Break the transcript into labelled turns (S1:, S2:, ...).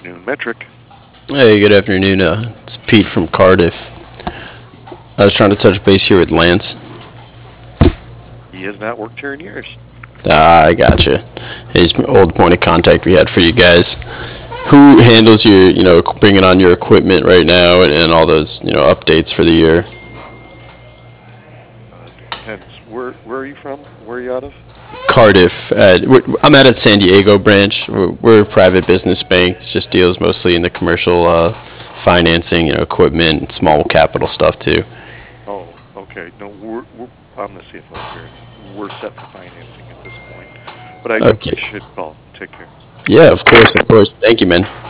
S1: afternoon, Metric.
S2: Hey, good afternoon. It's Pete from Cardiff. I was trying to touch base here with Lance.
S1: He has not worked here in years.
S2: I gotcha. He's an old point of contact we had for you guys. Who handles your, bringing on your equipment right now and all those, updates for the year?
S1: Depends. Where are you from? Where are you out of?
S2: Cardiff. I'm at a San Diego branch. We're a private business bank. Just deals mostly in the commercial financing, equipment, small capital stuff too.
S1: Oh, okay. No, I'm the CFO here, and we're set for financing at this point. But I do
S2: Okay.
S1: appreciate the call. Take care.
S2: Yeah, of course, of course. Thank you, man.